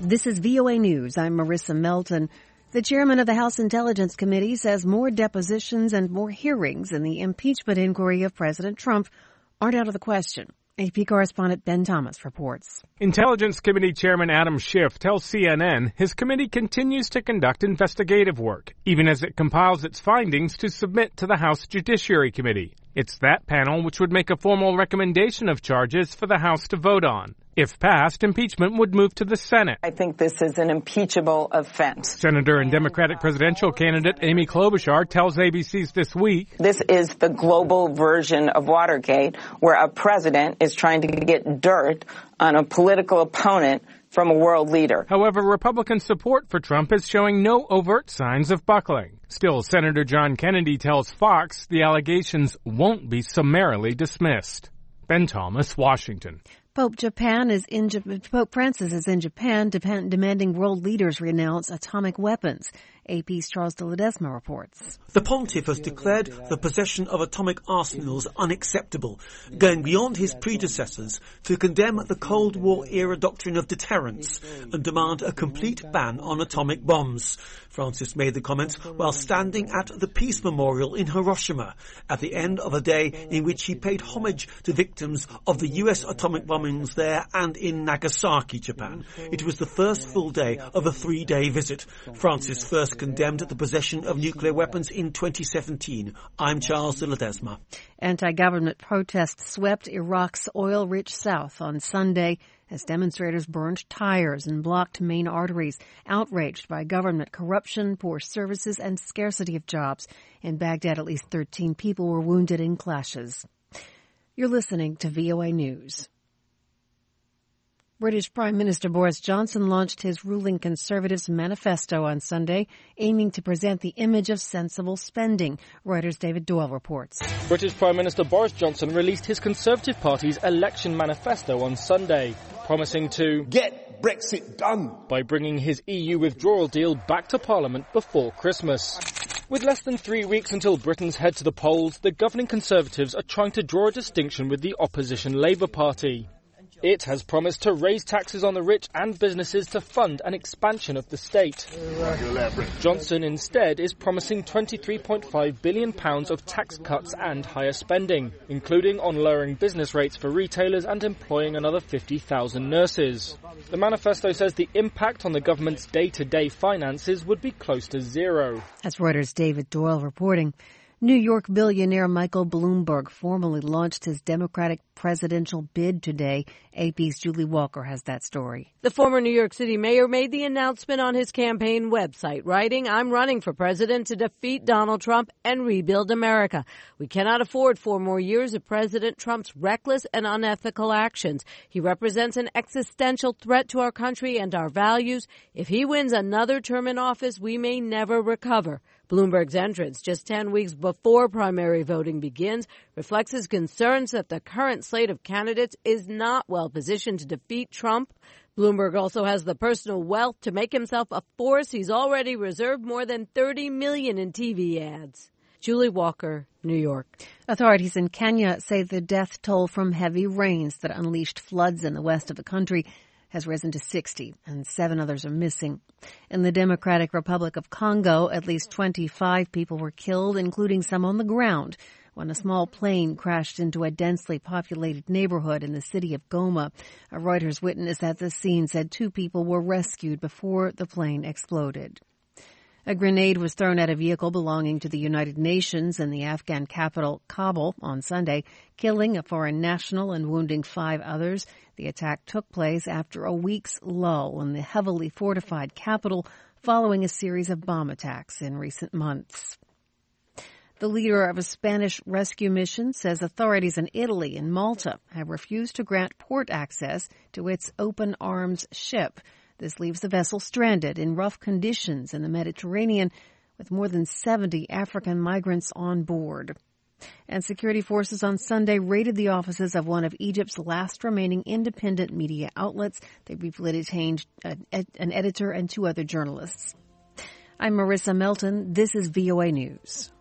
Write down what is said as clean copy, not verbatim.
This is VOA News. I'm Marissa Melton. The chairman of the House Intelligence Committee says more depositions and more hearings in the impeachment inquiry of President Trump aren't out of the question. AP correspondent Ben Thomas reports. Intelligence Committee Chairman Adam Schiff tells CNN his committee continues to conduct investigative work, even as it compiles its findings to submit to the House Judiciary Committee. It's that panel which would make a formal recommendation of charges for the House to vote on. If passed, impeachment would move to the Senate. I think this is an impeachable offense. Senator and Democratic presidential candidate Amy Klobuchar tells ABC's This Week, this is the global version of Watergate, where a president is trying to get dirt on a political opponent from a world leader. However, Republican support for Trump is showing no overt signs of buckling. Still, Senator John Kennedy tells Fox the allegations won't be summarily dismissed. Ben Thomas, Washington. Pope Francis is in Japan demanding world leaders renounce atomic weapons. AP's Charles de Ledesma reports. The pontiff has declared the possession of atomic arsenals unacceptable, going beyond his predecessors to condemn the Cold War-era doctrine of deterrence and demand a complete ban on atomic bombs. Francis made the comments while standing at the Peace Memorial in Hiroshima at the end of a day in which he paid homage to victims of the US atomic bombings there and in Nagasaki, Japan. It was the first full day of a 3-day visit. Francis first condemned the possession of nuclear weapons in 2017. I'm Charles de Ledesma. Anti-government protests swept Iraq's oil-rich south on Sunday as demonstrators burned tires and blocked main arteries, outraged by government corruption, poor services, and scarcity of jobs. In Baghdad, at least 13 people were wounded in clashes. You're listening to VOA News. British Prime Minister Boris Johnson launched his ruling Conservatives manifesto on Sunday, aiming to present the image of sensible spending. Reuters' David Doyle reports. British Prime Minister Boris Johnson released his Conservative Party's election manifesto on Sunday, promising to get Brexit done by bringing his EU withdrawal deal back to Parliament before Christmas. With less than 3 weeks until Britons head to the polls, the governing Conservatives are trying to draw a distinction with the opposition Labour Party. It has promised to raise taxes on the rich and businesses to fund an expansion of the state. Johnson instead is promising £23.5 billion of tax cuts and higher spending, including on lowering business rates for retailers and employing another 50,000 nurses. The manifesto says the impact on the government's day-to-day finances would be close to zero. That's Reuters' David Doyle reporting. New York billionaire Michael Bloomberg formally launched his Democratic presidential bid today. AP's Julie Walker has that story. The former New York City mayor made the announcement on his campaign website, writing, "I'm running for president to defeat Donald Trump and rebuild America. We cannot afford 4 more years of President Trump's reckless and unethical actions. He represents an existential threat to our country and our values. If he wins another term in office, we may never recover." Bloomberg's entrance just 10 weeks before primary voting begins reflects his concerns that the current slate of candidates is not well positioned to defeat Trump. Bloomberg also has the personal wealth to make himself a force. He's already reserved more than $30 million in TV ads. Julie Walker, New York. Authorities in Kenya say the death toll from heavy rains that unleashed floods in the west of the country has risen to 60, and 7 others are missing. In the Democratic Republic of Congo, at least 25 people were killed, including some on the ground, when a small plane crashed into a densely populated neighborhood in the city of Goma. A Reuters witness at the scene said 2 people were rescued before the plane exploded. A grenade was thrown at a vehicle belonging to the United Nations in the Afghan capital, Kabul, on Sunday, killing a foreign national and wounding 5 others. The attack took place after a week's lull in the heavily fortified capital following a series of bomb attacks in recent months. The leader of a Spanish rescue mission says authorities in Italy and Malta have refused to grant port access to its Open Arms ship. This leaves the vessel stranded in rough conditions in the Mediterranean with more than 70 African migrants on board. And security forces on Sunday raided the offices of one of Egypt's last remaining independent media outlets. They briefly detained an editor and 2 other journalists. I'm Marissa Melton. This is VOA News.